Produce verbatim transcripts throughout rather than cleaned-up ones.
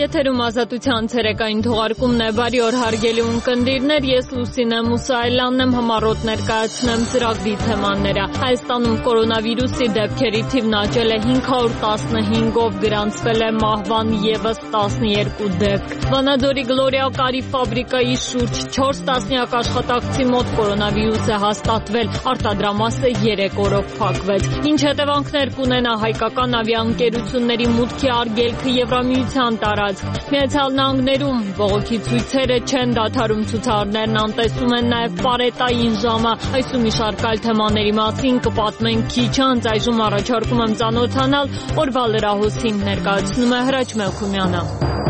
Եթերում ազատության ցերեկային թողարկումն է, բարի օր հարգելի ունկնդիրներ, ես Լուսինե Մուսայելյանն եմ, համառոտ ներկայացնեմ ծրագրի թեմաները։ Հայաստանում կորոնավիրուսի դեպքերի թիվն աճել է հինգ հարյուր տասնհինգով, գրանցվել է մահվան ևս տասնյոթ դեպք։ Վանաձորի Գլորիա կարի ֆաբրիկայի շուրջ չորս տասնյակ աշխատակցի մոտ կորոնավիրուս է հաստատվել, արտադրամասը երեք օրով փակվեց։ Ինչ հետևանքներ կունենա հայկական ավիաընկերությունների մուտքի արգելքը Եվրամիության տարածք։ Միացյալ Նահանգներում բողոքի ցույցերը չեն դադարում, ցուցարարներն անտեսում են նաև պարետային ժամը։ Այս ու մի շարք այլ թեմաների մասին կպատմենք քիչ անց, այժմ առաջարկում եմ ծանոթանալ օրվա լրահոսին, ներկայացնում է Հրաչ Մելքումյանը։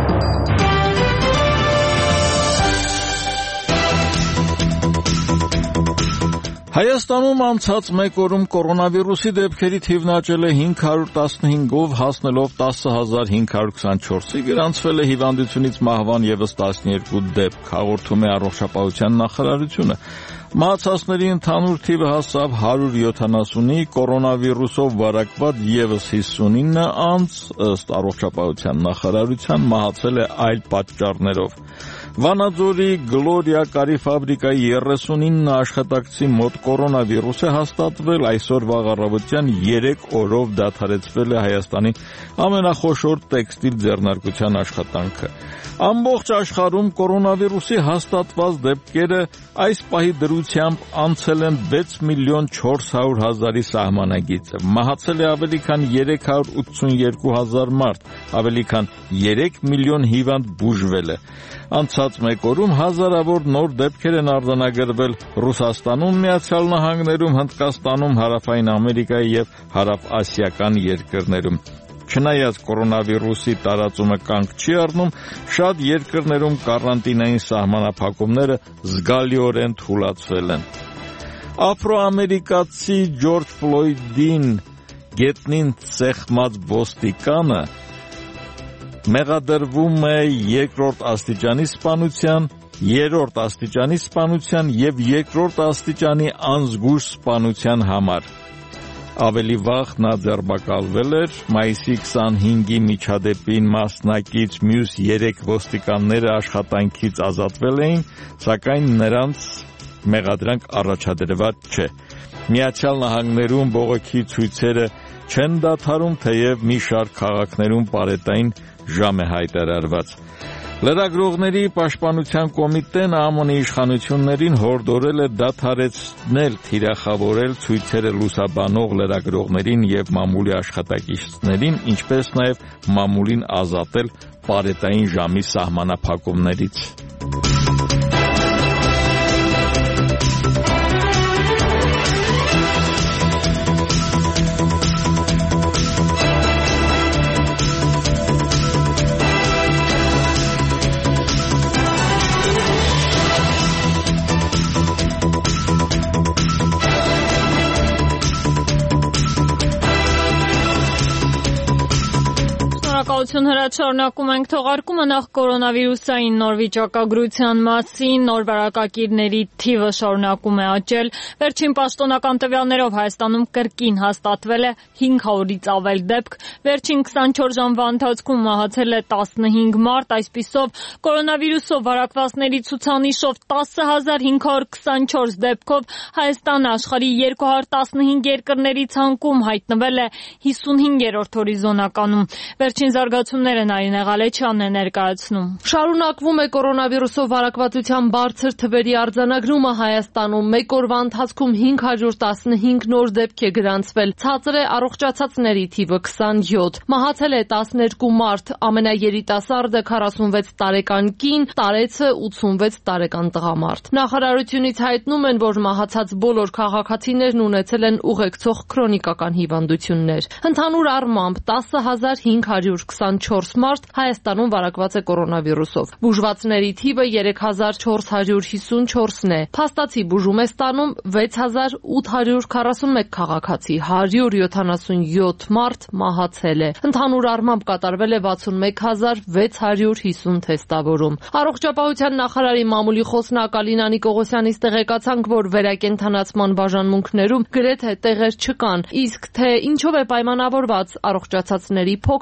Հայաստանում անցած մեկ օրում կորոնավիրուսի դեպքերի թիվն աճել է հինգ հարյուր տասնհինգով, հասնելով տասը հազար հինգ հարյուր քսանչորսի, գրանցվել է հիվանդությունից մահվան ևս տասնյոթ դեպք, հաղորդում է Առողջապահության նախարարությունը։ Մահացածների ընդհանուր թիվը հասավ հարյուր յոթանասունի, կորոնավիրուսով վարակված ևս հիսունինը անձ, ըստ Առողջապահության նախարարության, մահացել է այլ պատճառներով։ Վանաձորի Գլորիա կարի ֆաբրիկայի երեսունինը աշխատակցի մոտ կորոնավիրուս է հաստատվել, այսօր վաղ առավոտյան երեք օրով դադարեցվել է Հայաստանի ամենախոշոր տեքստիլ ձեռնարկության աշխատանքը։ Ամբողջ աշխարհում կորոնավիրուսի հաստատված դեպքերը այս պահի դրությամբ անցել են վեց միլիոն չորս հարյուր հազարի սահմանագիծը։ Մահացել է ավելի քան երեք հարյուր ութսունյոթ հազար մարդ, ավելի քան երեք միլիոն հիվանդ բուժվել է։ Անցած մեկ օրում հազարավոր նոր դեպքեր են արձանագրվել Ռուսաստանում, Միացյալ Նահանգներում, Հնդկաստանում, Հարավային Ամերիկայի և հարավասիական երկրներում։ Չնայած կորոնավիրուսի տարածումը կանգ չի առնում, շատ երկրներում կարանտինային սահմանափակումները զգալիորեն թուլացվել են։ Աֆրոամերիկացի Ջորջ Ֆլոյդին գետնին սեղմած ոստիկանը մեղադրվում է երկրորդ աստիճանի սպանության, երրորդ աստիճանի սպանության և երկրորդ աստիճանի անզգույշ սպանության համար։ Ավելի վաղ նա ձերբակալվել էր, մայիսի քսանհինգի միջադեպին մասնակից մյուս երեք ոստիկանները աշխատանքից ազատվել էին, սակայն նրանց մեղադրանք առաջադրված չէ։ Միացյալ Նահանգներում բողոքի ցույցերը չեն դադարում, թեև մի շարք քաղաքներում պարետային ժամ է հայտարարված։ Լրագրողների պաշտպանության կոմիտեն ԱՄՆ-ի իշխանություններին հորդորել է դադարեցնել թիրախավորել ցույցերը լուսաբանող լրագրողներին և մամուլի աշխատակիցներին, ինչպես նաև մամուլին ազատել պարետային ժամի սահմանափակումներից։ Շնորհակալություն Հրաչ, շարունակում ենք թողարկումը նախ կորոնավիրուսային նոր վիճակագրության մասին, նոր վարակակիրների թիվը շարունակում է աճել։ Վերջին պաշտոնական տվյալներով Հայաստանում կրկին հաստատվել է հինգ հարյուրից ավել դեպք, վերջին քսանչորս ժամվա ընթացքում մահացել է տասնհինգ մարդ, այսպիսով կորոնավիրուսով վարակվածների ցուցանիշով տասը հազար հինգ հարյուր քսանչորս դեպքով Հայաստանը աշխարհի երկու հարյուր տասնհինգ երկրների ցանկում հայտնվել է հիսունհինգերորդ հորիզոնականում։ Վերջին զարգացումները Նարինե Ղալեչյանն է ներկայացնում։ Շարունակվում է կորոնավիրուսով վարակվածության բարձր թվերի արձանագրումը Հայաստանում։ Մեկ օրվա ընթացքում հինգ հարյուր տասնհինգ նոր դեպք է գրանցվել։ Ցածր է առողջացածների թիվը քսանյոթ։ Մահացել է տասներկու մարդ, ամենաերիտասարդը քառասունվեց տարեկան կին, տարեցը ութսունվեց տարեկան տղամարդ։ Նախարարությունից հայտնում են, որ մահացած բոլոր քաղաքացիներն ունեցել են ուղեկցող քրոնիկական հիվանդություններ։ Ընդհանուր առմամբ տասը հազար հինգ հարյուր քսանչորս մարդ Հայաստանում վարակված է կորոնավիրուսով։ Բուժվածների թիվը երեք հազար չորս հարյուր հիսունչորսն է։ Փաստացի բուժում է ստանում վեց հազար ութ հարյուր քառասունմեկ քաղաքացի, հարյուր յոթանասունյոթ մարդ մահացել է։ Ընդհանուր առմամբ կատարվել է վաթսունմեկ հազար վեց հարյուր հիսուն թեստավորում։ Առողջապահության նախարարի մամուլի խոսնակ Ալինա Նիկողոսյանից տեղեկացանք, որ վերակենդանացման բաժանմունքներում գրեթե տեղեր չկան, իսկ թե ինչով է պայմանավորված առողջացածների փոքր թիվը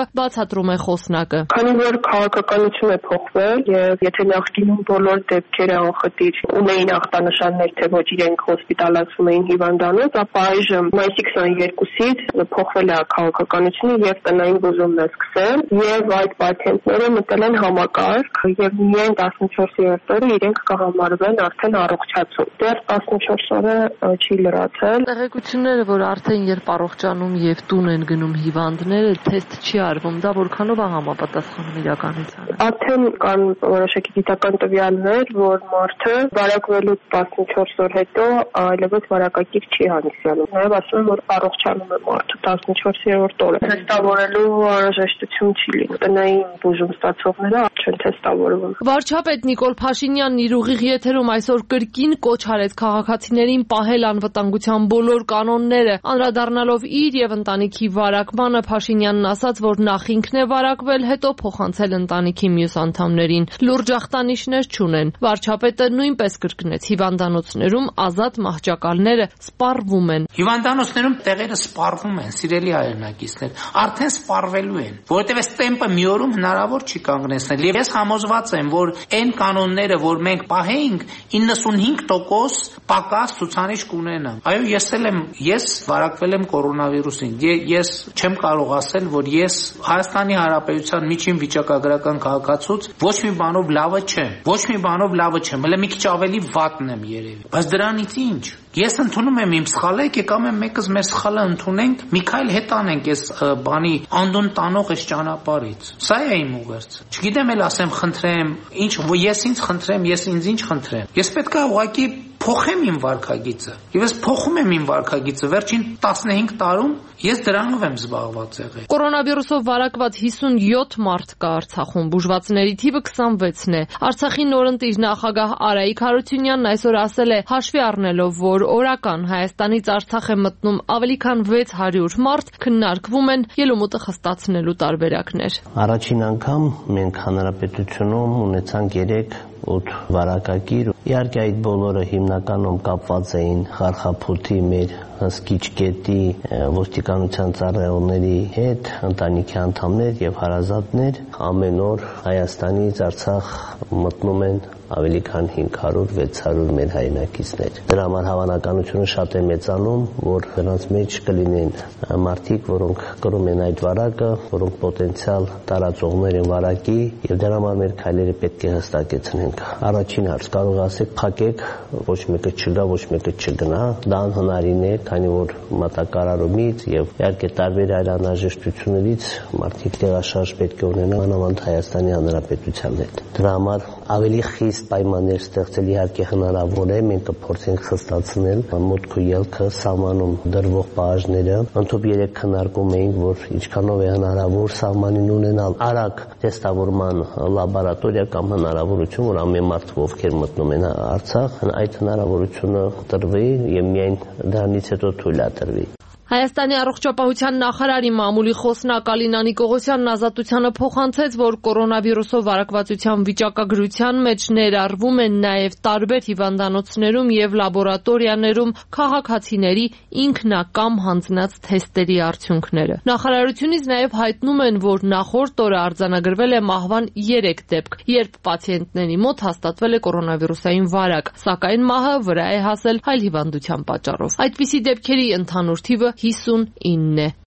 բացատրում է խոսնակը։ Քանի որ քաղաքականություն է փոխվել եւ եթե նախկինում բոլոր դեպքերը անխտիր ունեին ախտանշաններ, թե ոչ իրենք հոսպիտալացվում էին հիվանդանոց, ապա այժմ մայիսի քսաներկուսից փոխվել է քաղաքականությունը եւ տնային բուժումն է սկսել եւ այդ պացիենտները մտել են համակարգ եւ միայն տասնչորսերորդ օրը իրենք կհամարվեն արդեն առողջացում։ Դեռ տասնչորս օրը չի լրացել։ Տեղեկությունները, որ արդեն երբ առողջանում եւ տուն են գնում հիվանդները, թեստ չի արվում, դա որքանով է համապատասխանում իրականությանը։ Արդեն կան որոշակի գիտական տվյալներ, որ մարդը վարակվելուց տասնչորս օր հետո այլևս վարակակիր չի հանդիսանում։ Նաև ասում են, որ առողջանում է մարդը տասնչորսերորդ օրը։ Թեստավորելու անհրաժեշտություն չի լինում։ Տնային բուժում ստացողները չեն թեստավորվում։ Վարչապետ Նիկոլ Փաշինյանն իր ուղիղ եթերում այսօր կրկին կոչ արեց քաղաքացիներին պահել անվտանգության բոլոր կանոնները, անդրադառնալով իր եւ ընտանիքի վարակմանը, Փաշինյանն ասաց, որ նախ ինքն է վարակվել, հետո փոխանցել ընտանիքի մյուս անդամներին։ Լուրջ ախտանիշներ չունեն։ Վարչապետը նույնպես կրկնեց, հիվանդանոցներում ազատ մահճակալները սպառվում են։ Հիվանդանոցներում տեղերը սպառվում են, սիրելի հայրենակիցներ, արդեն սպառվելու են, որովհետև այս տեմպը մի օրում հնարավոր չի կանգնեցնել։ Եվ ես համոզված եմ, որ այն կանոնները, որ մենք պահեինք, իննսունհինգ տոկոս պակաս ցուցանիշ կունենան։ Այո, ես էլ եմ, ես վարակվել եմ կորոնավիրուսին։ Ես չեմ կարող ասել, որ ես Հայաստանի Հանրապետության միջին վիճակագրական քաղաքացուց ոչ մի բանով լավը չեմ։ Ոչ մի բանով լավը չեմ, հələ մի քիչ ավելի վատն եմ երևի։ Բայց դրանից ինչ։ Ես ընդունում եմ իմ սխալը, եկեք ամեն մեկս մեր սխալը ընդունենք, մի քայլ հետ անենք այս բանի անդոն տանող այս ճանապարհից։ Սա է իմ ուղերձը։ Չգիտեմ էլ ասեմ, խնդրեմ, ինչ ես ինձ խնդրեմ, ես ինձ ինչ խնդրեմ։ Ես պետք է ուղղակի փոխեմ իմ վարքագիծը։ Եվ ես փոխում եմ իմ վարքագիծը վերջին տասնհինգ տարում ես դրանով եմ զբաղված եղել։ Կորոնավիրուսով վարակված հիսունյոթ մարդ կա Արցախում, բուժվածների թիվը քսանվեցն է։ Արցախի նորընտիր նախագահ Արայիկ Հարությունյանն այսօր ասել է, հաշվի առնելով, որ օրական Հայաստանից Արցախ է մտնում ավելի քան վեց հարյուր մարդ, քննարկվում են ելումուտը խստացնելու տարբերակներ։ Առաջին անգամ մենք հանրապետությունում ունեցանք երեք ութ վարակագիր։ Իհարկե այդ բոլորը հիմնականում կապված էին Խարխափութի մեր հսկիչ կետի ոստիկանության ծառայողների հետ, ընտանիքի անդամներ եւ հարազատներ ամեն օր Հայաստանից Արցախ մտնում են ավելի քան հինգ հարյուր վեց հարյուր մեր հայրենակիցներ։ Դրա համար հավանականությունը շատ է մեծանում, որ նրանց մեջ կլինեն մարդիկ, որոնք կրում են այդ վարակը, որոնք պոտենցիալ տարածողներ են վարակի, եւ դրա համար մեր քայլերը պետք է հստակեցնենք։ Առաջին հարց կարող ասեք, փակեք, ոչ մեկը չգա, ոչ մեկը չգնա, դա անհնարին է, քանի որ մատակարարումից եւ իհարկե տարբեր այլ անհրաժեշտություններից մարդիկ տեղաշարժ պետք է ունենան անավանդ Հայաստանի Հանրապետության հետ։ Դրա համար ավելի խիստ պայմաններ ստեղծել իհարկե հնարավոր է, մենք կփորձենք խստացնել մուտք ու ելքը սահմանում դրվող բաժները։ Ընդհանուր երեք քննարկում էինք, որ ինչքանով է հնարավոր սահմանին ունենալ արագ տեստավորման լաբորատորիա կամ հնարավորություն, որ ամեն մարդ ովքեր մտնում են Արցախ, այդ հնարավորությունը տրվի եւ միայն դրանից հետո թույլ է տրվի։ Հայաստանի առողջապահության նախարարի մամուլի խոսնակ Ալինա Նիկողոսյանն Ազատությանը փոխանցեց, որ կորոնավիրուսով վարակվածության վիճակագրության մեջ ներառվում են նաև տարբեր հիվանդանոցներում եւ լաբորատորիաներում քաղաքացիների ինքնակամ հանձնած թեստերի արդյունքները։ Նախարարությունից նաև հայտնում են, որ նախորդ օրը արձանագրվել է մահվան երեք դեպք, երբ պացիենտների մոտ հաստատվել է կորոնավիրուսային վարակ, սակայն մահը վրա է հասել այլ հիվանդության պատճառով։ Այդպիսի դեպքերի ընդհանուր թիվը հիսունինն է։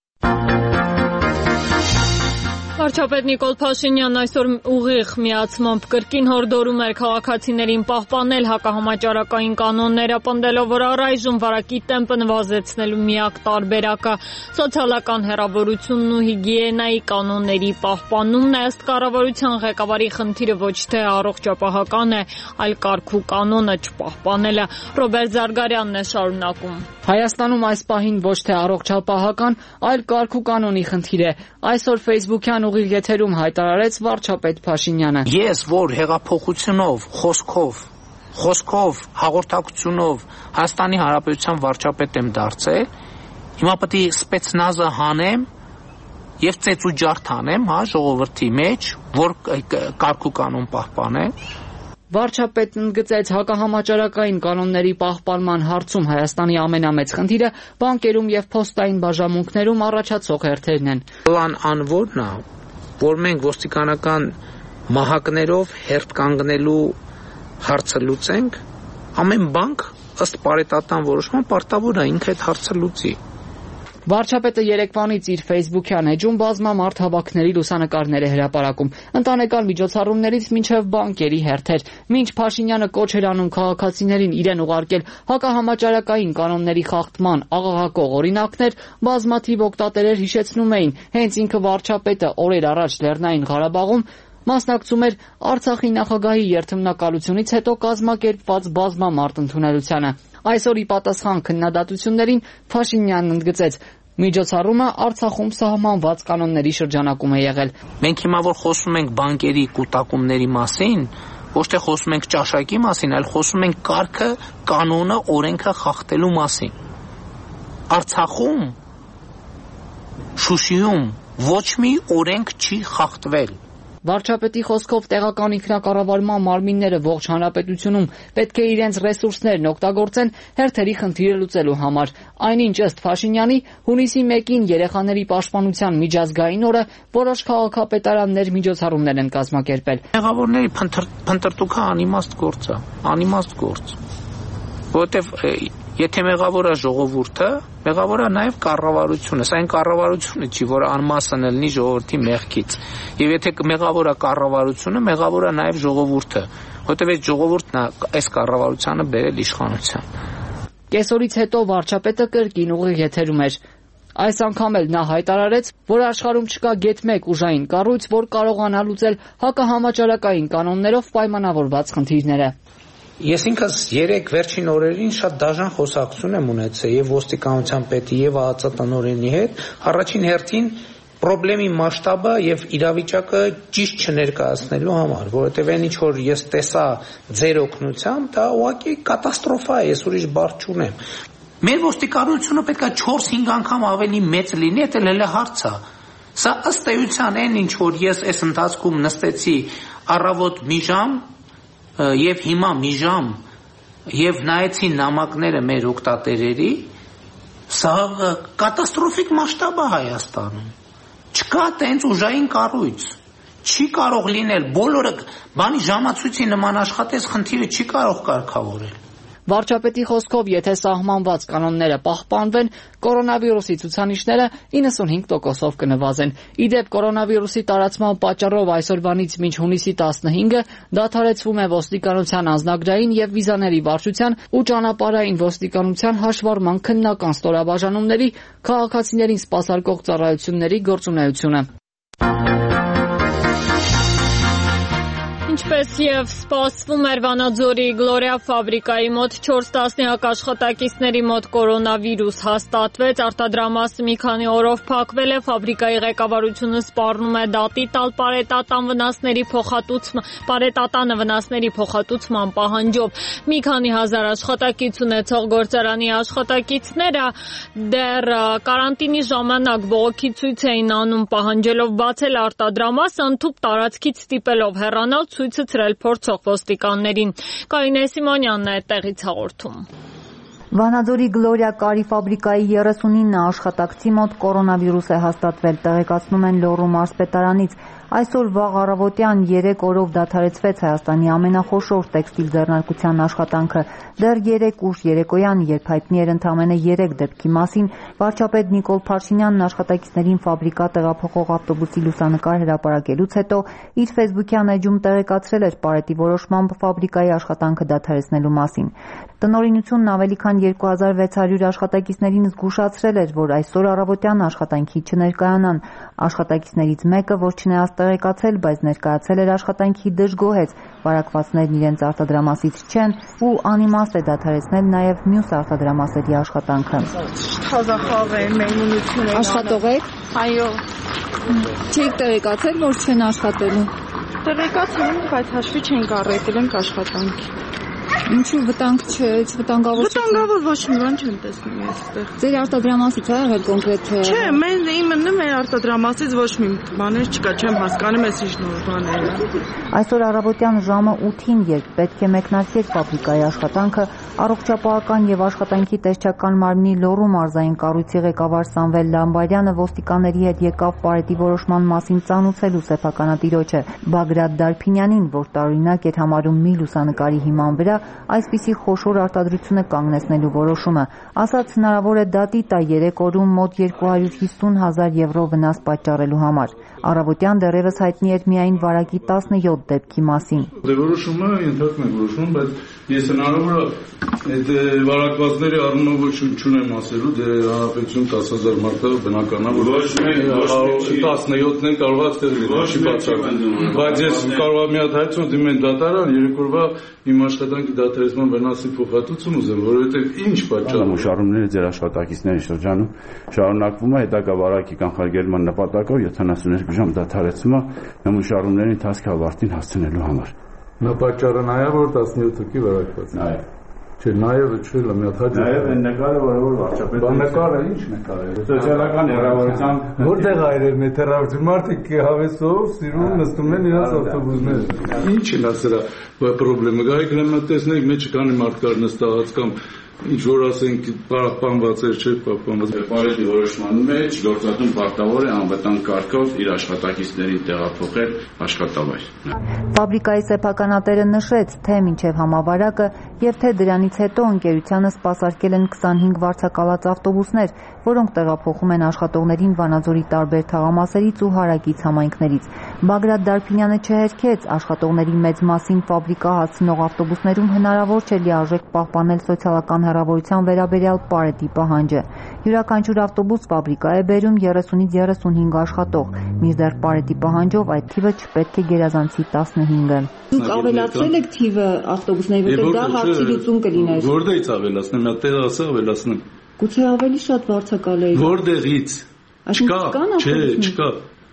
Վարչապետ Նիկոլ Փաշինյանն այսօր ուղիղ միացմամբ կրկին հորդորում էր քաղաքացիներին պահպանել հակահամաճարակային կանոնները, պնդելով, որ առայժմ վարակի տեմպը նվազեցնելու միակ տարբերակը սոցիալական հեռավորությունն ու հիգիենայի կանոնների պահպանումն է։ Ըստ կառավարության ղեկավարի խնդիրը ոչ թե առողջապահական է, այլ կարգ ու կանոնը չպահպանելը։ Ռոբերտ Զարգարյանն է շարունակում։ Հայաստանում այս պահին ոչ թե առողջապահական, այլ կարգ ու կանոնի խնդիր է։ Այսօր Facebook-յան ուղիղ եթերում հայտարարեց վարչապետ Փաշինյանը։ Ես, որ հեղափոխությունով, խոսքով, խոսքով, հաղորդակցությունով Հայաստանի Հանրապետության վարչապետ եմ դարձել, հիմա պետք է սպեցնազը հանեմ եւ ծեծուջարդ անեմ, հա, ժողովրդի մեջ, որ կարգ ու կանոն պահպանեմ։ Վարչապետն ընդգծեց հակահամաճարակային կանոնների պահպանման հարցում Հայաստանի ամենամեծ խնդիրը բանկերում եւ փոստային բաժանմունքներում առաջացող հերթերն են։ Պլան անորն է, որ մենք ոստիկանական մահակներով հերթ կանգնելու հարցը լուծենք, ամեն բանկ ըստ պարետատան որոշման պարտավոր է ինքը այդ հարցը լուծի։ Վարչապետը երեկվանից իր Facebook-յան էջում բազմամարդ հավաքների լուսանկարներ է հրապարակում, ընտանեկան միջոցառումներից մինչև բանկերի հերթեր։ Մինչ Փաշինյանը կոչ էր անում քաղաքացիներին իրեն ուղարկել հակահամաճարակային կանոնների խախտման աղաղակող օրինակներ, բազմաթիվ օգտատերեր հիշեցնում էին, հենց ինքը վարչապետը օրեր առաջ Լեռնային Ղարաբաղում մասնակցում էր Արցախի նախագահի երթմնակալությունից հետո կազմակերպված բազմամարդ ընդունելությանը։ Այսօր ի պատասխան քննադատություններին Փաշինյանն ընդգծեց. միջոցառումը Արցախում սահմանված կանոնների շրջանակում է եղել։ Մենք հիմա որ խոսում ենք բանկերի կուտակումների մասին, ոչ թե խոսում ենք ճաշակի մասին, այլ խոսում ենք կարգը, կանոնը, օրենքը խախտելու մասին։ Արցախում, Շուշիում ոչ մի օրենք չի խախտվել։ Վարչապետի խոսքով տեղական ինքնակառավարման մարմինները ողջ հանրապետությունում պետք է իրենց ռեսուրսներն օգտագործեն հերթերի խնդիրը լուծելու համար։ Այնինչ ըստ Փաշինյանի հունիսի մեկին երեխաների պաշտպանության միջազգային օրը որոշ քաղաքապետարաններ միջոցառումներ են կազմակերպել։ Մեղավորների փնտրտուքը անիմաստ գործ է, անիմաստ գործ։ Որովհետև եթե մեղավորը ժողովուրդը, մեղավորը նաև կառավարությունը, սա այն կառավարությունը չի, որ անմասն լինի ժողովրդի մեղքից։ Եվ եթե մեղավորը կառավարությունը, մեղավորը նաև ժողովուրդը, որովհետև այդ ժողովուրդն է այս կառավարությանը բերել իշխանության։ Կեսօրից հետո վարչապետը կրկին ուղիղ եթերում էր։ Այս անգամ էլ նա հայտարարեց, որ աշխարհում չկա գեթ մեկ ուժային կառույց, որ կարողանա լուծել հակահամաճարակային կանոններով պայմանավորված խնդիրները։ Ես ինքս երեք վերջին օրերին շատ դաժան խոսակցություն եմ ունեցել եւ ոստիկանության պետի եւ ԱԱԾ-տնօրենի հետ, առաջին հերթին խնդրի մասշտաբը եւ իրավիճակը ճիշտ չներկայացնելու համար, որովհետեւ այն ինչ որ ես տեսա ձեր օգնությամբ, դա ուղղակի կատաստրոֆա է, ես ուրիշ բառ չունեմ։ Մեր ոստիկանությունը պետքա չորս-հինգ անգամ ավելի մեծ լինի, դա էլ է հարցը։ Սա ըստ էության այն ինչ որ ես այս ընթացքում նստեցի առավոտ մի ժամ եւ հիմա մի ժամ եւ նայեցի նամակները մեր օգտատերերի, սա կատաստրոֆիկ մասշտաբ է Հայաստանում։ Չկա տենց ուժային կառույց, չի կարող լինել, բոլորը բանի ժամացույցի նման աշխատես, խնդիրը չի կարող կարգավորել։ Վարչապետի խոսքով, եթե սահմանված կանոնները պահպանվեն, կորոնավիրուսի ցուցանիշները իննսունհինգ տոկոսով կնվազեն։ Իդեպ կորոնավիրուսի տարածման պատճառով այսօրվանից մինչ հունիսի տասնհինգը դադարեցվում է ոստիկանության անձնագրային եւ վիզաների վարչության ու ճանապարհային ոստիկանության հաշվառման քննական ստորաբաժանումների քաղաքացիներին սպասարկող ծառայությունների գործունեությունը։ Ինչպես եւ սպասվում էր, Վանաձորի Գլորիա ֆաբրիկայի մոտ չորս տասնյակ աշխատակիցների մոտ կորոնավիրուս հաստատվեց, արտադրամասը մի քանի օրով փակվել է, ֆաբրիկայի ղեկավարությունը սպառնում է դատի տալ պարետատան վնասների փոխհատուցման, պարետատանը վնասների փոխհատուցման պահանջով։ Մի քանի հազար աշխատակից ունեցող գործարանի աշխատակիցները դեռ կարանտինի ժամանակ բողոքի ցույց էին անում, պահանջելով բացել արտադրամասը, ընդհուպ տարածքից ստիպելով հեռանալ, ցույցը ցրել փորձող ոստիկաններին։ Կարինե Սիմոնյանն է տեղից հաղորդում։ Վանաձորի Գլորիա կարի ֆաբրիկայի երեսունինը աշխատակցի մոտ կորոնավիրուս է հաստատվել, տեղեկացնում են Լոռու մարզպետարանից։ Այսօր վաղ առավոտյան երեք օրով դադարեցվեց Հայաստանի ամենախոշոր տեքստիլ ձեռնարկության աշխատանքը։ Դեռ երեք ուշ երեկոյան, երբ հայտնի էր ընդամենը երեք դեպքի մասին, վարչապետ Նիկոլ Փաշինյանն աշխատակիցներին ֆաբրիկա տեղափոխող ավտոբուսի լուսանկար հրապարակելուց հետո իր ֆեյսբուքյան էջում տեղեկացրել էր պարետի որոշմամբ ֆաբրիկայի աշխատանքը դադարեցնելու մասին։ Տնօրինությունն ավելի քան երկու հազար վեց հարյուր աշխատակիցներին զգուշացրել էր, որ այսօր առավոտյան աշխատանքի չներկայանան։ Աշխատակիցներից մեկը, որ չնայած տեղեկացել, բայց ներկայացել էր աշխատանքի դժգոհեց, վարակվածներն իրենց արտադրամասից չեն ու անիմաստ է դադարեցնել նաև մյուս արտադրամասերի աշխատանքը։ Թազախավ է, մենունություն է։ Աշխատող եք։ Այո։ Չեք տեղեկացել, որ չեն աշխատելու։ Տեղեկացել ենք, բայց հաշվի չենք առել ենք աշխատանքի։ Ինչու վտանգ չէ, վտանգավոր չէ։ Վտանգավոր ոչ մի բան չեմ տեսնում այստեղ։ Ձեր արտադրամասից է եղել կոնկրետ։ Չէ, մեր իմը մեր արտադրամասից ոչ մի բաներ չկա, չեմ հասկանում այս ինչ նոր բաներ է։ Այսօր առավոտյան ժամը ութին, երբ պետք է մեկնարկեր ֆաբրիկայի աշխատանքը, առողջապահական եւ աշխատանքի տեսչական մարմնի Լոռու մարզային կառույցի ղեկավար Սամվել Լամբարյանը ոստիկանների հետ եկավ պարետի որոշման մասին ծանուցելու սեփականատիրոջը Բագրատ Դարփինյանին, որ տարօրինակ էր համարում մի լուսանկարի հիման վրա այսպիսի խոշոր արտադրությունը կանգնեցնելու որոշումը, ասաց հնարավոր է դատի տա երեք օրում մոտ երկու հարյուր հիսուն հազար եվրո վնաս պատճառելու համար։ Առավոտյան դեռևս հայտնի էր միայն վարակի տասնյոթ դեպքի մասին։ Դե որոշումը ենթարկում է որոշում, բայց ես հնարավոր է այդ վարակվածների առումով ոչ չունեմ ասելու, դե հանրապետություն տասը հազար մարդը բնական է, որ տասնյոթն են կարող է ստեղծել, չի բացառվում։ Բայց ես կարող եմ մի հատ հայցում դիմեն դատարան, երեք օրվա իմ աշխատանքի դադարեցման վնասի փոխհատուցում ուզեմ, որովհետև ինչ պատճառ մշակումները ձեր աշխատակիցների շրջանում շարունակվում է հետագա վարակի կանխարգելման նպատակով յոթանասունյոթ ժամ դադարեցումը նմուշարումների ընթացքի ավարտին հասցնելու համար։ Նա պատճառը նա է, որ տասնյոթ հոգի վարակված է։ Այո։ Չէ, նաև չէ, մի հատ հաջող։ Նաև այն նկարը, որը որ վարչապետը։ Բա նկարը ի՞նչ նկար է։ Սոցիալական հեռավորության որտեղ այրերն է թերավորություն, մարդիկ հավեսով սիրուն նստում են իրաց ավտոբուսները։ Ինչ է նա սրա պրոբլեմը, գայք նեմա տեսնեք, մեջը կանի մարդ կար նստած կամ ինչ որ ասենք պահպանված էր, չէ պահպանված։ Պարետի որոշման մեջ գործատուն պարտավոր է անվտանգ կարգով իր աշխատակիցներին տեղափոխել աշխատավայր։ Ֆաբրիկայի սեփականատերը նշեց, թե մինչև համավարակը եւ թե դրանից հետո ընկերությանը սպասարկել են քսանհինգ վարձակալած ավտոբուսներ, որոնք տեղափոխում են աշխատողներին Վանաձորի տարբեր թաղամասերից ու հարակից համայնքներից։ Բագրատ Դարփինյանը չհերքեց, աշխատողների մեծ մասին ֆաբրիկա հասցնող ավտոբուսներում հնարավոր չէ լիարժեք պահպանել սոցիալական հեռավորության վերաբերյալ պարետի պահանջը։ Յուրաքանչյուր ավտոբուս ֆաբրիկա է բերում երեսունից երեսունհինգ աշխատող, մինչդեռ պարետի պահանջով այդ թիվը չպետք է գերազանցի տասնհինգը։ Դուք ավելացրել եք թիվը ավտոբուսների, որտեղ դա հարցի լուծում կլիներ։ Որտեղից ավելացնեմ, մի հատ տեղ ասա ավելացնեմ։ Գուցե ավելի շատ վարձակալ է։ Որտեղից։ Չկա, չէ, չկա։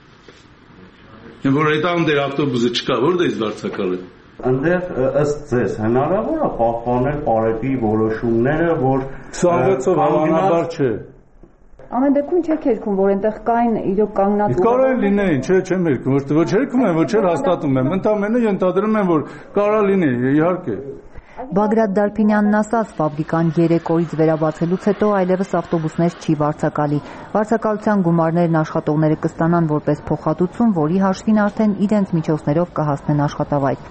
Որ այդ անդեր ավտոբուսը չկա, որտեղից վարձակալ է։ Այնտեղ ըստ ձեզ հնարավոր է պահպանել պարետի որոշումները, որ հիսունվեցով հավանաբար չէ։ Ամեն դեպքում չեք երգում, որ այնտեղ կային իրոք կանգնած։ Կարող է լինեին, չէ, չեմ երգում, ոչ երգում եմ, ոչ էլ հաստատում եմ, ընդամենը ենթադրում եմ, որ կարա լինի, իհարկե։ Բագրատ Դարփինյանն ասաց, ֆաբրիկան երեք օրից վերաբացելուց հետո այլևս ավտոբուսներ չի վարձակալի։ Վարձակալության գումարներն աշխատողները կստանան որպես փոխհատուցում, որի հաշվին արդեն իրենց միջոցներով կհասնեն աշխատավայր։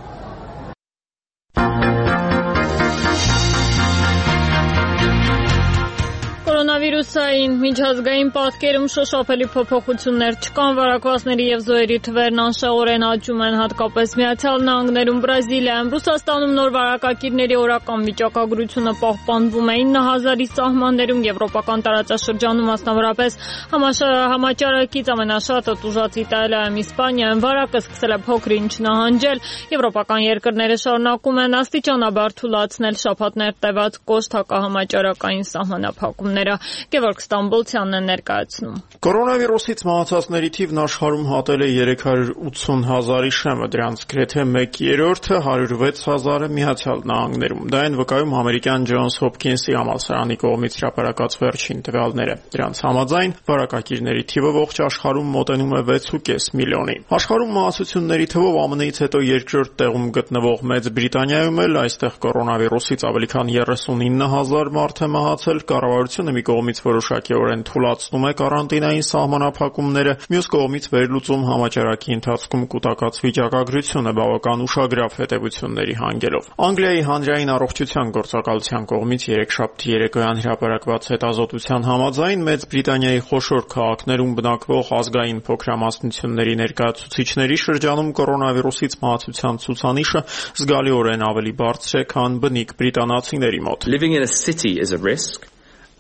Կորոնավիրուսային միջազգային պատկերում շոշափելի փոփոխություններ չկան, վարակվածների եւ զոհերի թվերն անշեղորեն աճում են, հատկապես Միացյալ Նահանգներում, Բրազիլիայում, Ռուսաստանում նոր վարակակիրների օրական վիճակագրությունը պահպանվում է ինը հազարի սահմաններում, եվրոպական տարածաշրջանում մասնավորապես համաճարակից ամենաշատը տուժած Իտալիայում, Իսպանիայում վարակը սկսել է փոքր-ինչ նահանջել, եվրոպական երկրները շարունակում են աստիճանաբար թուլացնել շաբաթներ տևած կոշտ հակահամաճարակային սահմանափակումները։ Գևորգ Ստամբոլցյանն է ներկայացնում։ Կորոնավիրուսից մահացածների թիվն աշխարհում հատել է երեք հարյուր ութսուն հազարի շեմը, դրանց գրեթե մեկ երրորդը հարյուր վեց հազարը Միացյալ Նահանգներում։ Դա են վկայում ամերիկյան Ջոնս Հոփքինսի համալսարանի կողմից հրապարակած վերջին տվյալները։ Դրանց համաձայն վարակակիրների թիվը ողջ աշխարհում մոտենում է վեց ու կես միլիոնի։ Աշխարհում մահացությունների թվով ԱՄՆ-ից հետո երկրորդ տեղում գտնվող Մեծ Բրիտանիայում էլ այստեղ կորոնավիրուսից ավելի քան երեսունինը հազար մարդ է մահացել, կառավարությունը մի կողմից որոշակիորեն թուլացնում է կարանտինային սահմանափակումները, մյուս կողմից վերլուծում համաճարակի ընթացքում կուտակած վիճակագրությունը բավական ուշագրավ հետևությունների հանգելով։ Անգլիայի հանրային առողջության գործակալության կողմից երեքշաբթի երեկոյան հրապարակված հետազոտության համաձայն Մեծ Բրիտանիայի խոշոր քաղաքներում բնակվող ազգային փոքրամասնությունների ներկայացուցիչների շրջանում կորոնավիրուսից մահացության ցուցանիշը զգալիորեն ավելի բարձր է, քան բնիկ բրիտանացիների մոտ։ Living in a city is a risk.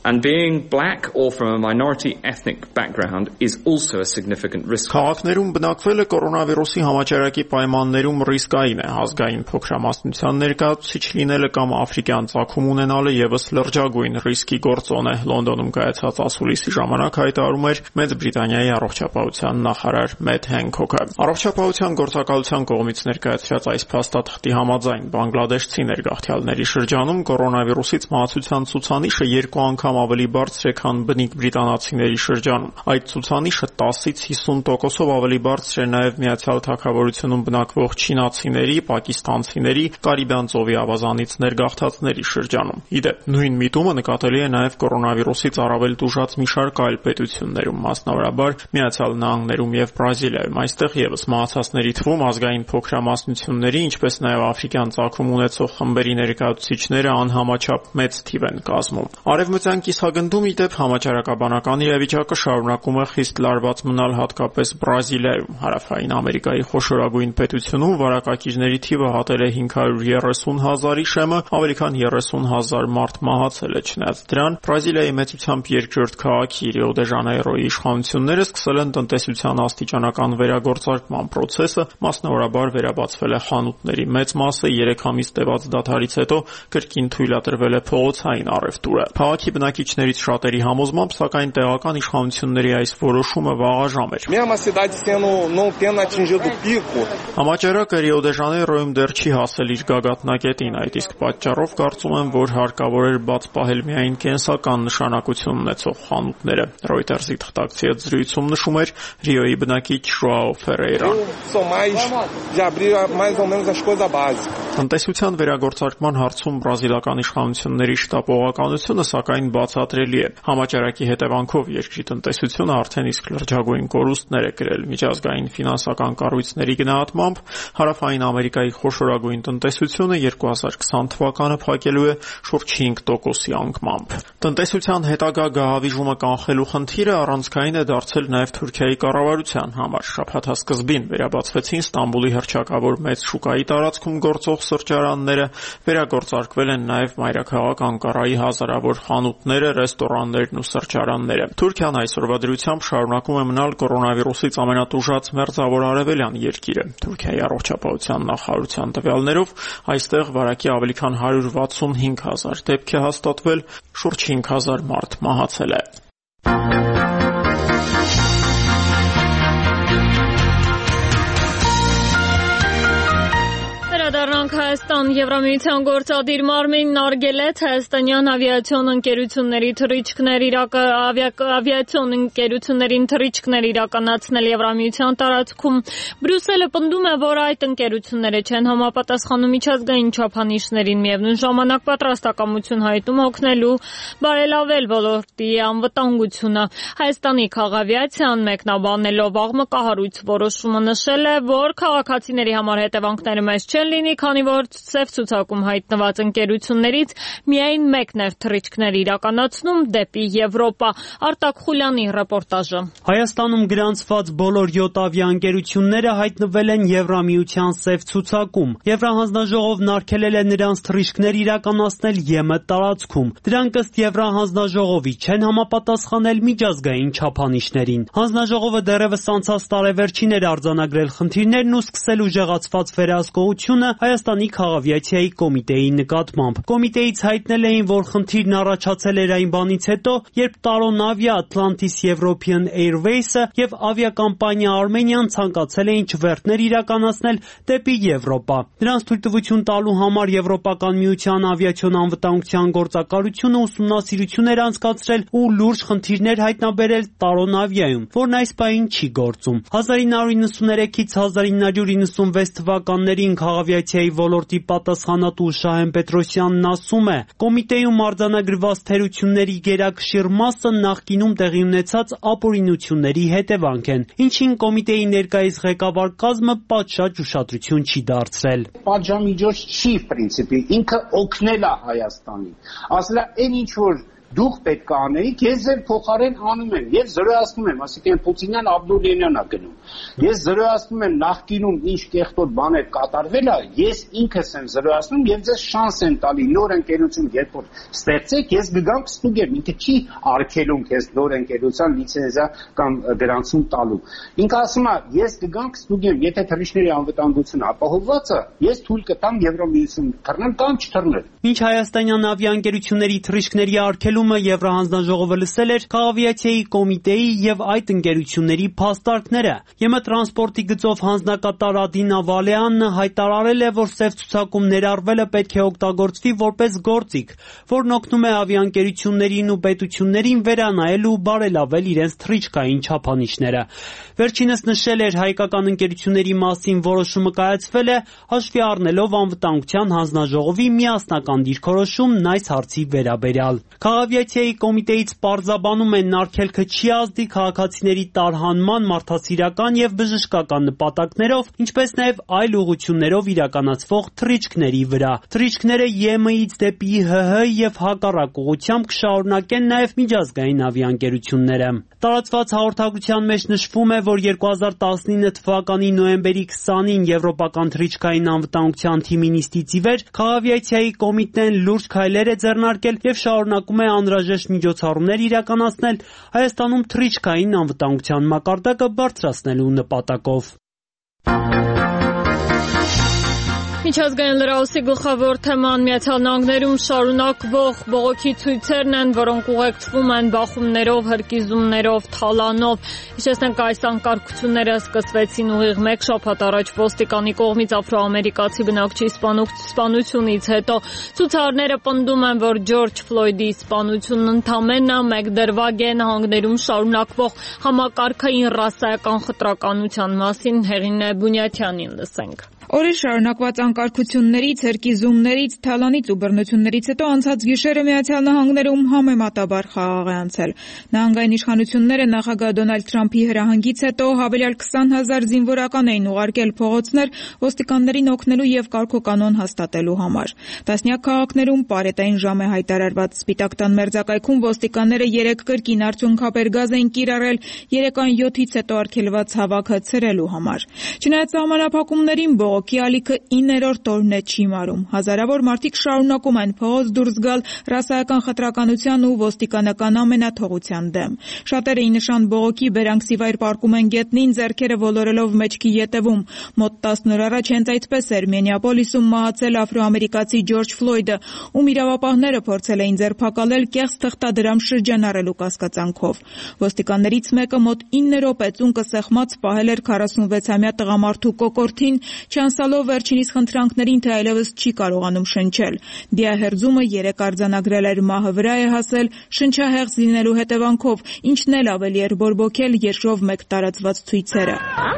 And being black or from a minority ethnic background is also a significant risk. Քաղաքներում բնակվելը կորոնավիրուսի համաճարակի պայմաններում ռիսկային է, ազգային փոքրամասնության ներկայացուցիչ լինելը կամ աֆրիկյան ծագում ունենալը եւս լրջագույն ռիսկի գործոն է։ Լոնդոնում կայացած ասուլիսի ժամանակ հայտարարում էր Մեծ Բրիտանիայի առողջապահության նախարար Մեթ Հենքոքը։ Առողջապահության գործակալության կողմից ներկայացրած այս փաստաթղթի համաձայն բանգլադեշցի ներգաղթյալների շրջանում կորոնավիրուսից մահացության ցուցանիշը երկու անգամ ավելի բարձր է, քան բնիկ բրիտանացիների շրջանում։ Այդ ցուցանիշը տասից հիսուն տոկոսով ավելի բարձր է նաև Միացյալ Թագավորությունում բնակվող չինացիների, պակիստանցիների, Կարիբյան ծովի ավազանից ներգաղթածների շրջանում։ Իդեպ, նույն միտումը նկատելի է նաև կորոնավիրուսից առավել տուժած մի շարք այլ պետություններում, մասնավորաբար Միացյալ Նահանգներում եւ Բրազիլիայում։ Այստեղ եւս մահացածների թվում ազգային փոքրամասնությունների, ինչպես նաև աֆրիկյան ծագում ունեցող խմբերի ներկայացուցիչները անհամաչափ մեծ թիվ են կազմում։ Արևմտյան կիսագնդում իդեպ համաճարակաբանական իրավիճակը շարունակում է խիստ լարված մնալ հատկապես Բրազիլիայում։ Հարավային Ամերիկայի խոշորագույն պետությունում վարակակիրների թիվը հատել է հինգ հարյուր երեսուն հազարի շեմը, ավելի քան երեսուն հազար մարդ մահացել է։ Չնայած դրան, Բրազիլիայի մեծությամբ երկրորդ քաղաքի Ռիո դե Ժանեյրոյի իշխանությունները սկսել են տնտեսության աստիճանական վերագործարկման process-ը, մասնավորաբար վերաբացվել է խանութների մեծ մասը, երեք ամիս տևած դադարից հետո կրկին թույլատրվել է փողոցային առևտուրը։ Քաղաքի բնակիչներից շատերի համոզմամբ, սակայն տեղական իշխանությունների այս որոշումը վաղաժամ էր։ Համաճարակը Ռիո դե Ժանեյրոյում դեռ չի հասել իր գագաթնակետին, այդ իսկ պատճառով կարծում եմ, որ հարկավոր էր բաց պահել միայն կենսական նշանակություն ունեցող խանութները։ Reuters-ի թղթակցի հետ զրույցում նշում էր Ռիոյի բնակիչ Ժոաո Ֆերեյրան։ Տնտեսության վերագործարկման հարցում բրազիլական իշխանությունների շտապողականությունը սակայն բացատրելի է։ Համաճարակի հետևանքով երկրի տնտեսությունը արդեն իսկ լրջագույն կորուստներ է կրել։ Միջազգային ֆինանսական կառույցների գնահատմամբ Հարավային Ամերիկայի խոշորագույն տնտեսությունը երկու հազար քսան թվականը փակելու է շուրջ հինգ տոկոսի անկմամբ։ Տնտեսության հետագա գահավիժումը կանխելու խնդիրը առանցքային է դարձել նաև Թուրքիայի կառավարության համար։ Շաբաթասկզբին վերաբացվեցին Ստամբուլի հռչակավոր մեծ շուկայի տարածքում գործող սրճարանները, վերագործարկվել են նաև մայրաքաղաք Անկարայի հազարավոր խանութները, ռեստորաններն ու սրճարանները։ Թուրքիան այսօրվա դրությամբ շարունակում է մնալ կորոնավիրուսից ամենատուժած մերձավոր արևելյան երկիրը։ Թուրքիայի առողջապահության նախարարության տվյալներով այստեղ վարակի ավելի քան հարյուր վաթսունհինգ հազար դեպք է հաստատվել, շուրջ հինգ հազար մարդ մահացել է։ Հայաստան Եվրամիության գործադիր մարմինն արգելեց հայաստանյան ավիացիոն ընկերությունների թռիչքներ ավիացիոն ընկերություններին թռիչքներ իրականացնել Եվրամիության տարածքում։ Բրյուսելը պնդում է, որ այդ ընկերությունները չեն համապատասխանում միջազգային չափանիշներին, միևնույն ժամանակ պատրաստակամություն հայտնում օգնելու բարելավել ոլորտի անվտանգությունը։ Հայաստանի քաղավիացիան մեկնաբանելով աղմկահարույց որոշումը նշել է, որ քաղաքացիների համար հետևանքները մեծ չեն լինի, քանի որ սև ցուցակում հայտնված ընկերություններից միայն մեկն էր թռիչքներ իրականացնում դեպի Եվրոպա։ Արտակ Խուլյանի ռեպորտաժը։ Հայաստանում գրանցված բոլոր յոթ ավիաընկերությունները հայտնվել են Եվրամիության սև ցուցակում։ Եվրահանձնաժողովն արգելել է նրանց թռիչքներ իրականացնել ԵՄ տարածքում։ Դրանք ըստ Եվրահանձնաժողովի չեն համապատասխանել միջազգային չափանիշներին։ Հանձնաժողովը դեռևս անցած տարեվերջին էր արձանագրել խնդիրներն ու սկսել ուժեղացված վերահսկողությունը Հայաստանի քաղավիացիայի կոմիտեի նկատմամբ։ Կոմիտեից հայտնել էին, որ խնդիրն առաջացել էր այն բանից հետո, երբ Տարոնավիա, Atlantis European Airways-ը եւ ավիակամպանիա Armenian ցանկացել էին չվերթներ իրականացնել դեպի Եվրոպա։ Նրանց թույլտվություն տալու համար Եվրոպական միության ավիացիոն անվտանգության գործակալությունը ուսումնասիրություն էր անցկացրել ու լուրջ խնդիրներ հայտնաբերել Տարոնավիայում, որն այս պահին չի գործում։ հազար ինը հարյուր իննսուներեքից հազար ինը հարյուր իննսունվեց թվականներին քաղավիացիայի ոլորտի պատասխանատու Շահեն Պետրոսյանն ասում է. Կոմիտեում արձանագրված թերությունների գերակշիռ մասը նախկինում տեղի ունեցած ապօրինությունների հետևանք են, ինչին կոմիտեի ներկայիս ղեկավար կազմը պատշաճ ուշադրություն չի դարձրել։ Պատժամիջոց չի, պրինցիպի, ինքը օգնել է Հայաստանին։ Ասել է, այն ինչ որ դուք պետք է անեիք, ես ձեր փոխարեն անում եմ եւ զրոյացնում եմ, ասիկան Պուտինյան Աբդուլյանն է գնում։ Ես զրոյացնում եմ նախկինում ինչ կեղտոտ բաներ կատարվել է, ես ինքս եմ զրոյացնում եւ ձեզ շանս եմ տալի նոր ընկերություն երբ որ ստեղծեք, ես կգամ կստուգեմ, ինքը չի արգելում քեզ նոր ընկերության լիցենզիա կամ գրանցում տալու։ Ինքը ասում է, ես կգամ կստուգեմ, եթե թռիչքների անվտանգությունը ապահովված է, ես թույլ կտամ Եվրոմիություն թռնել կամ չթռնել։ Մինչ հայաստանյան ավիաընկերությունների թռիչքների արգելումը Եվրահանձնաժողովը լսել էր Քաղավիացիայի կոմիտեի եւ այդ ընկերությունների փաստարկները։ ԵՄ տրանսպորտի գծով հանձնակատար Ադինա Վալեանն հայտարարել է, որ սև ցուցակում ներառվելը պետք է օգտագործվի որպես գործիք, որն օգնում է ավիաընկերություններին ու պետություններին վերանայել ու բարելավել իրենց թռիչքային չափանիշները։ Վերջինս նշել էր, հայկական ընկերությունների մասին որոշումը կայացվել է հաշվի առնելով անվտանգության հանձնաժողովի միասնական դիրքորոշումն այս հարցի վերաբերյալ։ Քաղավիացիայի կոմիտեից պարզաբանում են, արգելքը չի ազդի քաղաքացիների տարհանման, մարդասիրական եւ բժշկական նպատակներով, ինչպես նաեւ այլ ուղղություններով իրականացվող թռիչքների վրա։ Թռիչքները ԵՄ-ից դեպի ՀՀ եւ հակառակ ուղղությամբ կշարունակեն նաեւ միջազգային ավիաընկերությունները։ Տարածված հաղորդագրության մեջ նշվում է, որ երկու հազար տասնինը թվականի նոյեմբերի քսանին Եվրոպական թռիչքային անվտանգության թիմի նիստից ի վեր Քաղավիացիայի կոմիտեն լուրջ քայլեր է ձեռնարկել եւ շարունակում է անհրաժեշտ միջոցառումներ իրականացնել Հայաստանում թռիչքային անվտանգության մակարդակը բարձրացնելու նպատակով։ Միջազգային լրահոսի գլխավոր թեման Միացյալ Նահանգներում շարունակվող բողոքի ցույցերն են, որոնք ուղեկցվում են բախումներով, հրկիզումներով, թալանով։ Հիշեցնենք, այս անկարգությունները սկսվեցին ուղիղ մեկ շաբաթ առաջ ոստիկանի կողմից աֆրոամերիկացի բնակչի սպանությունից հետո։ Ցուցարարները պնդում են, որ Ջորջ Ֆլոյդի սպանությունն ընդամենը մեկ դրվագ է նահանգներում շարունակվող համակարգային ռասայական խտրականության մասին։ Հեղինե Բունյաթյանին լսենք։ Օրեր շարունակված անկարգություններից, հրկիզումներից, թալանից ու բռնություններից հետո անցած գիշերը Միացյալ Նահանգներում համեմատաբար խաղաղ է անցել։ Նահանգային իշխանությունները նախագահ Դոնալդ Թրամփի հրահանգից հետո հավելյալ քսան հազար զինվորական էին ուղարկել փողոցներ ոստիկաններին օգնելու եւ կարգոկանոն հաստատելու համար։ Տասնյակ քաղաքներում պարետային ժամ է հայտարարված։ Սպիտակ տան մերձակայքում ոստիկանները երեք կրկին արցունքաբեր գազ էին կիրառել երեկոյան յոթից հետո արգելված հավաքը ցրելու համար։ Չնայած սահմանափակումներին բողոքի ալիքը իններորդ օրն է չի մարում։ Հազարավոր մարդիկ շարունակում են փողոց դուրս գալ ռասայական խտրականության ու ոստիկանական ամենաթողության դեմ։ Շատերը ի նշան բողոքի Բերանքսիվայր պարկում են գետնին, ձեռքերը ոլորելով մեջքի ետևում։ Մոտ տասն օր առաջ հենց այդպես էր Մինեապոլիսում մահացել աֆրոամերիկացի Ջորջ Ֆլոյդը, ում իրավապահները փորձել էին ձերբակալել կեղծ թղթադրամ շրջանառելու կասկածանքով։ Ոստիկաններից մեկը մոտ ինը րոպե ծունկը սեղմած պահել էր քառասունվեցամյա տղամարդու կոկորդին, չանցալով վերջինիս խնդրանքներին, թե այլևս չի կարողանում շնչել։ Դիահերձումը երեք արձանագրել էր մահը վրա է հասել շնչահեղձ լինելու հետևանքով, ինչն էլ ավելի էր բորբոքել երշով մեկ տարածված ցույցերը։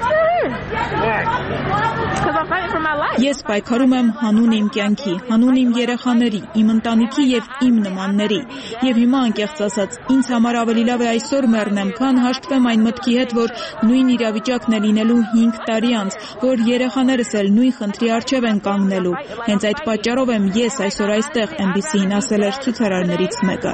Ես պայքարում եմ հանուն իմ կյանքի, հանուն իմ երեխաների, իմ ընտանիքի եւ իմ նմանների։ Եվ հիմա անկեղծ ասած, ինձ համար ավելի լավ է այսօր մեռնեմ, քան հաշտվեմ այն մտքի հետ, որ նույն իրավիճակն է լինելու հինգ տարի անց, որ երեխաներս էլ նույն խնդրի առջև են կանգնելու։ Հենց այդ պատճառով եմ ես այսօր այստեղ, Էն Բի Սի-ին ասել էր ցուցարարներից մեկը։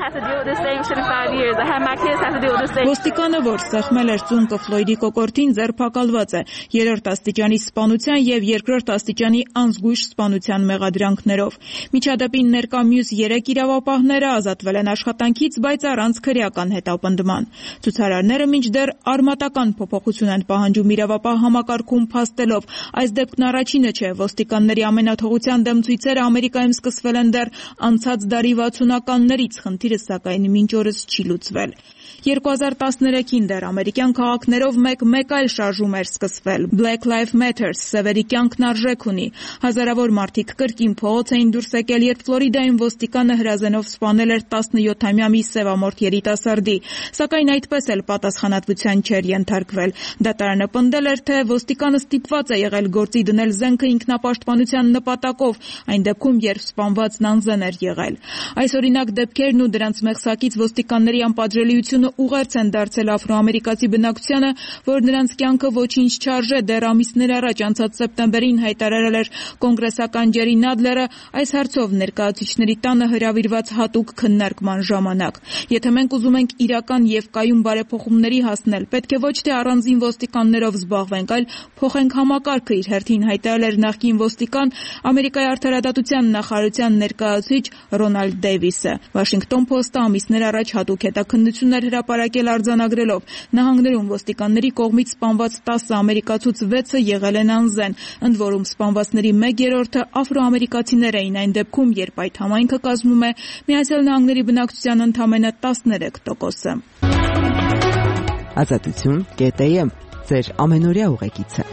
Ոստիկանը, որ սեղմել էր ծունկը Ֆլոյդի կոկորդին, ձերբակալված է երրորդ աստիճանի սպանության եւ երկրորդ աստիճանի անզգույշ սպանության մեղադրանքներով։ Միջադեպին ներկա մյուս երեք իրավապահները ազատվել են աշխատանքից, բայց առանց քրեական հետապնդման։ Ցուցարարները մինչդեռ արմատական փոփոխություն են պահանջում իրավապահ համակարգում փաստելով։ Այս դեպքն առաջինը չէ, ոստիկանների ամենաթողության դեմ ցույցերը Ամերիկայում սկսվել են դեռ անցած դարի վաթսունականներից, խնդիրը սակայն մինչ օրս չի լուծվել։ երկու հազար տասներեքին դեռ ամերիկյան քաղաքներով մեկ-մեկ այլ շարժում էր սկսվել։ Black Lives Matter սևերի կյանքն արժեք ունի։ Հազարավոր մարդիկ կրկին փողոց էին դուրս եկել, երբ Ֆլորիդայում ոստիկանը հրազենով սպանել էր տասնյոթամյա մի սևամորթ երիտասարդի, սակայն այդպես էլ պատասխանատվության չէր ենթարկվել։ Դատարանը պնդել էր, թե ոստիկանը ստիպված է եղել գործի դնել զենքը ինքնապաշտպանության նպատակով, այն դեպքում, երբ սպանվածն անզեն էր եղել։ Այս օրինակ դեպքերն ու դրանց մեղսակից ոստիկանների անպատժելիությունը ուղերձ են դարձել աֆրոամերիկացի բնակչությանը, որ նրանց կյանքը ոչինչ չարժե։ Դեռ ամիսներ առաջ անցած սեպտեմբերին հայտարարել էր կոնգրեսական Ջերի Նադլերը այս հարցով ներկայացուցիչների տանը հրավիրված հատուկ քննարկման ժամանակ։ Եթե մենք ուզում ենք իրական եւ կայուն բարեփոխումների հասնել, պետք է ոչ թե առանձին ոստիկաններով զբաղվենք, այլ փոխենք համակարգը, իր հերթին հայտարարել էր նախկին ոստիկան Ամերիկայի արդարադատության նախարարության ներկայացուցիչ Ռոնալդ Դեյվիսը։ Washington Post-ը ամիսներ առաջ հատուկ հետաքննություններ հրապարակել արձանագրելով նահանգներում ոստիկանների կողմից սպանված տասը ամերիկացուց վեցը եղել են անզեն, ընդ որում սպանվածների մեկ երրորդը աֆրոամերիկացիներ էին այն դեպքում, երբ այդ համայնքը կազմում է Միացյալ Նահանգների բնակչության ընդամենը տասներեք տոկոսը։ Ազատություն կետ է եմ, ձեր ամենօրյա ուղեկիցը։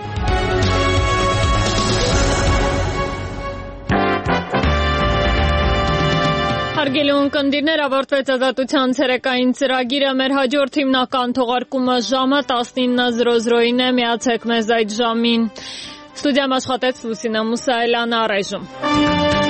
Հարգելի ունկնդիրներ, ավարտվեց Ազատության ցերեկային ծրագիրը, մեր հաջորդ հիմնական թողարկումը ժամը տասնինը զրո զրոին է, միացեք մեզ այդ ժամին։ Ստուդիայում աշխատեց Լուսինե Մուսայելյանը, առայժմ։